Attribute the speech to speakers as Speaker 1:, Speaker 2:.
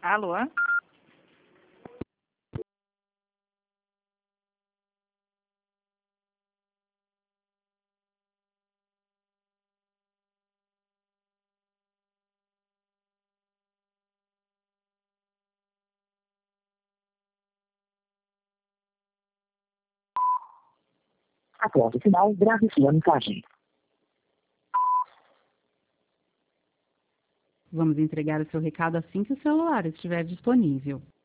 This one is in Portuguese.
Speaker 1: Alô?
Speaker 2: Após o sinal, grave sua mensagem.
Speaker 3: Vamos entregar o seu recado assim que o celular estiver disponível.